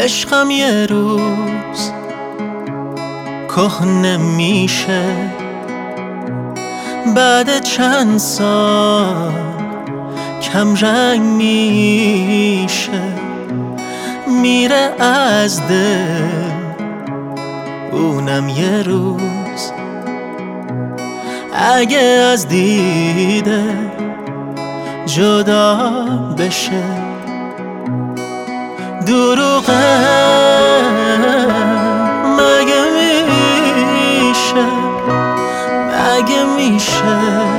عشقم یه روز کهنه میشه، بعد چند سال کم رنگ میشه، میره از دل اونم یه روز. اگه از دیده جدا بشه دروغه، مگه میشه، مگه میشه؟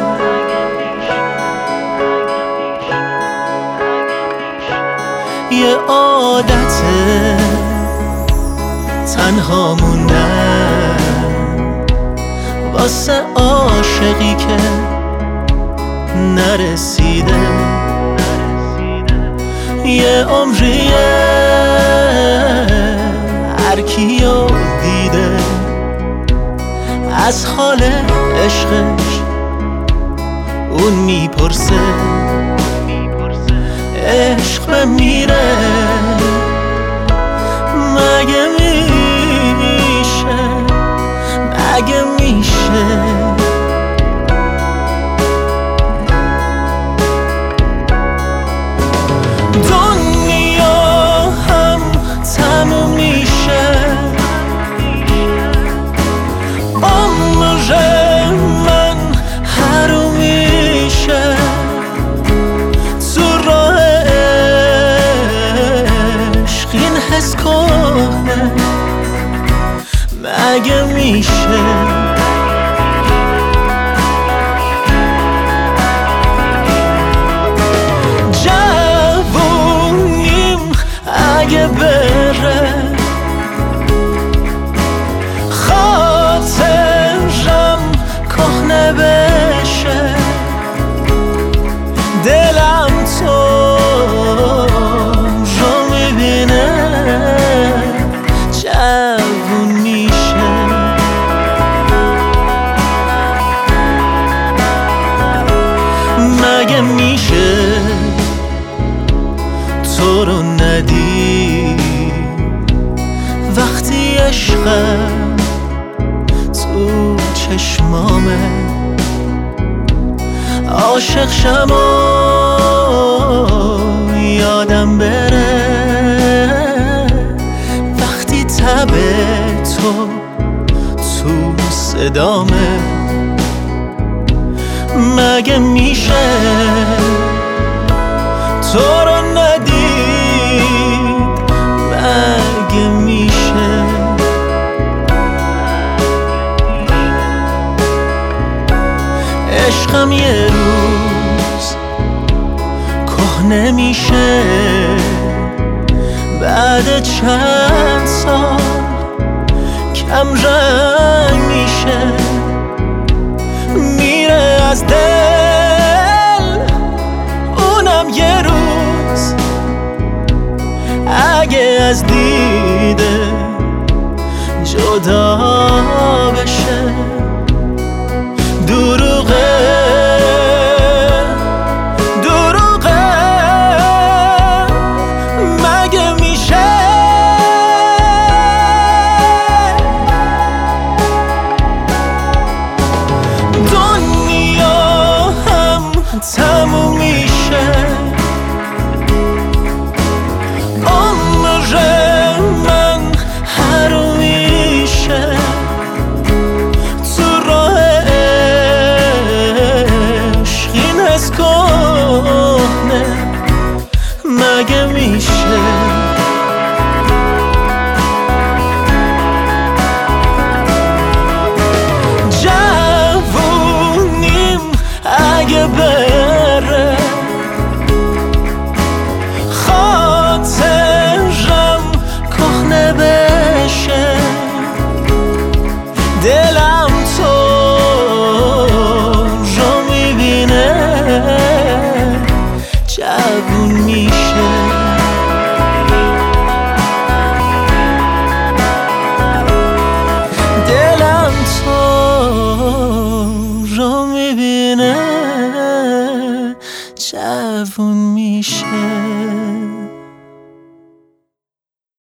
یه عادته تنها موندن واسه عاشقی که نرسیده، یه عمریه هر کیو دیده از حال عشقش اون میپرسه. عشق بمیره مگه میشه، مگه میشه؟ دنیا هم تموم میشه، عمر من حروم میشه، تو راه عشق این حس کنه مگه میشه؟ اگه بره خاطرم کهنه بشه، دلم تو رو میبینه جوون میشه. مگه میشه تو رو ندید وقتی عشقم تو چشمامه، عاشق شم و یادم بره وقتی تب تو صدامه. مگه میشه تو رو ندید، مگه میشه؟ عشقم یه روز کهنه میشه، بعد چند سال کم رنگ میشه، میره از دل اونم یه روز. اگه از دیده جدا بشه دروغه، دروغه مگه میشه؟ دنیا هم تموم میشه، عمر من حروم میشه، تو راه عشق این حس کنه مگه میشه؟ جوونیم اگه بره خاطرم کهنه بشه، دلم تو رو میبینه جوون میشه. دلم تو رو میبینه جوون میشه.